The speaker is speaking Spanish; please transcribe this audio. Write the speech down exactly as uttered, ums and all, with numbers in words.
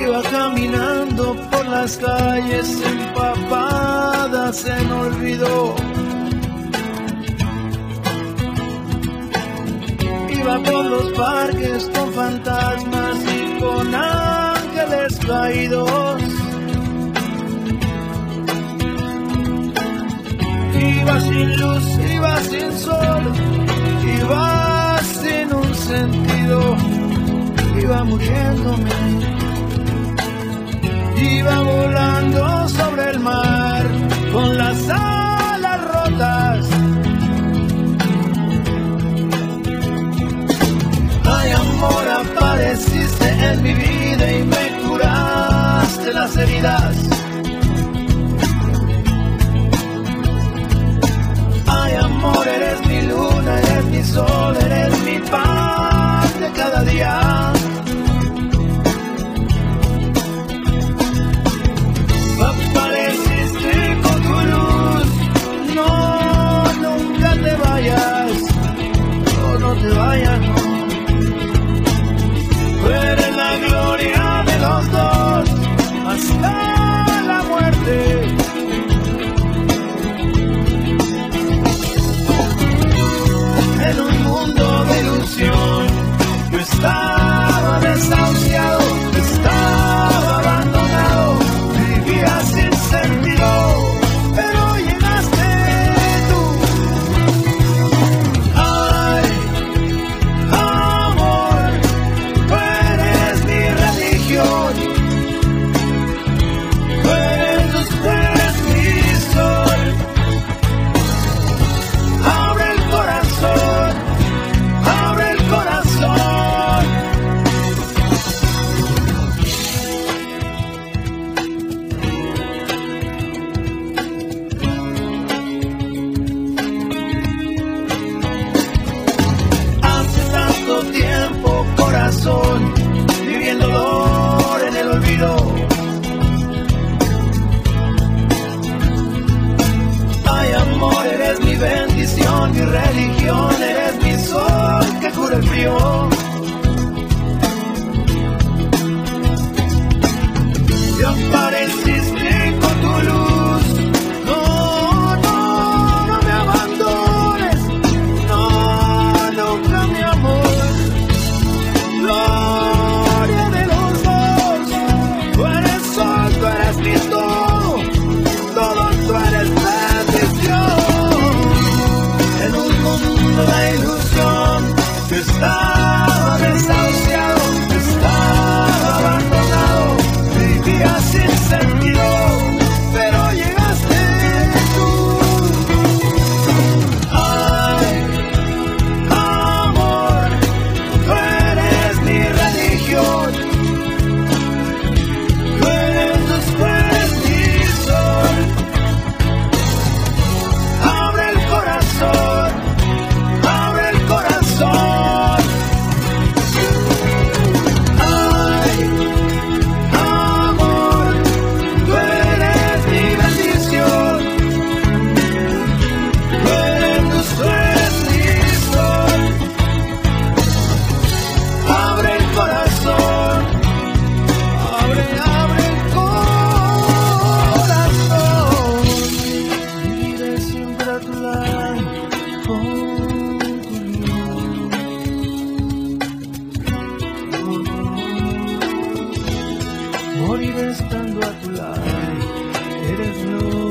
Iba caminando por las calles empapadas en olvido. Iba por los parques con fantasmas y con ángeles caídos. Iba sin luz, iba sin sol, iba sin un sentido. Iba muriéndome, iba volando sobre el mar con las alas rotas. Ay, amor, apareciste en mi vida y me curaste las heridas. Ay, amor, eres mi luna, eres mi sol, eres mi pan de cada día. Apareciste con tu luz, no, nunca te vayas, no, no te vayas, no. Tú eres la gloria de los dos, hasta la muerte. En un mundo de ilusión, yo estaba desahuciado, estaba abandonado, vivía sin sentido, pero llegaste tú. Ay, amor, tú eres mi religión, tú eres, tú eres mi sol. Abre el corazón, abre el corazón. Hace tanto tiempo, corazón, viví el dolor en el olvido. Ay, amor, eres mi bendición, mi religión, eres mi sol que cura el frío. Y apareciste con tu luz, no, no, no me abandones, no, nunca mi amor. Gloria de los dos, tú eres sol, tú eres mi todo, todo tú eres bendición. En un mundo de ilusión, yo estaba desahuciado, estaba abandonado, vivía sin sentido, pero llegaste tú. Ay, amor, tú eres mi religión, tú eres, tú eres mi sol. Abre el corazón, abre el corazón. Ay, amor, tú eres mi bendición, tú eres, tú eres mi sol. Abre el corazón, abre, abre el corazón. Viviré siempre a tu lado con tu luz. Moriré estando a tu lado, eres luz.